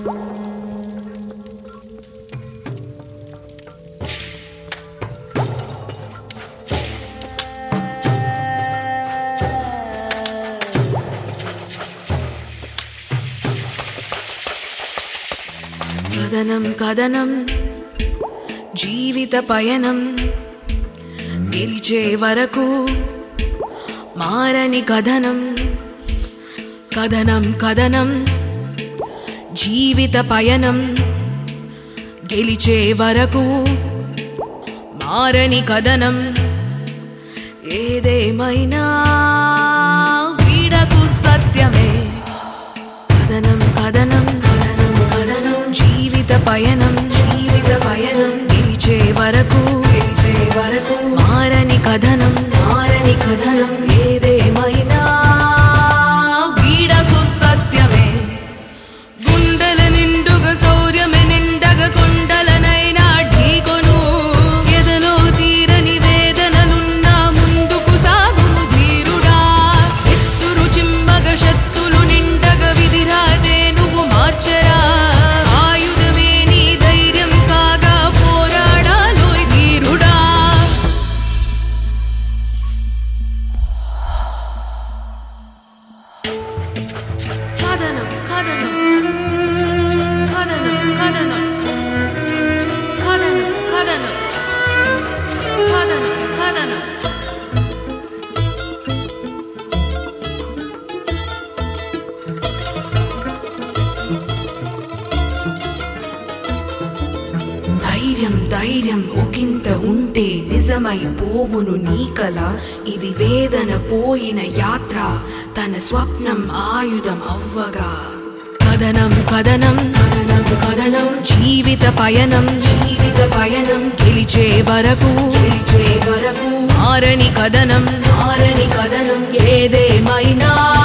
కథనం కథనం జీవిత పయనం గెలిచే వరకు మారని కథనం కథనం కథనం జీవిత పయనం గెలిచే వరకు మారని కథనం ఏదేమైనా వీడకు సత్యమే కథనం కథనం కథనం కథనం జీవిత పయనం గెలిచే వరకు మారని కథనం ఏదేమైనా వీడకు సత్యమే గుండెల నిండుగా శౌర్యమే నిండగా కొండలనైనా ఢీకొను ఎదలో తీరని వేదనలున్నా ముందుకు సాగుము ధీరుడా ఎత్తురు చిమ్మగ శక్తులు నిండగా విధిరాదే నువ్వు మార్చరా ఆయుధమే నీ ధైర్యం కాగా పోరాడాలోయ్ ధీరుడా కథనం కథనం కథనం కథనం కథనం కథనం కథనం కథనం ధైర్యం ధైర్యం ఒకంత ఉంటే నిజమైపోవును నీ కల ఇది వేదన పోయిన యాత్ర తన స్వప్నం ఆయుధం అవ్వగా కథనం కథనం కథనం కథనం జీవిత పయనం గెలిచే వరకు మారని కథనం ఏదేమైనా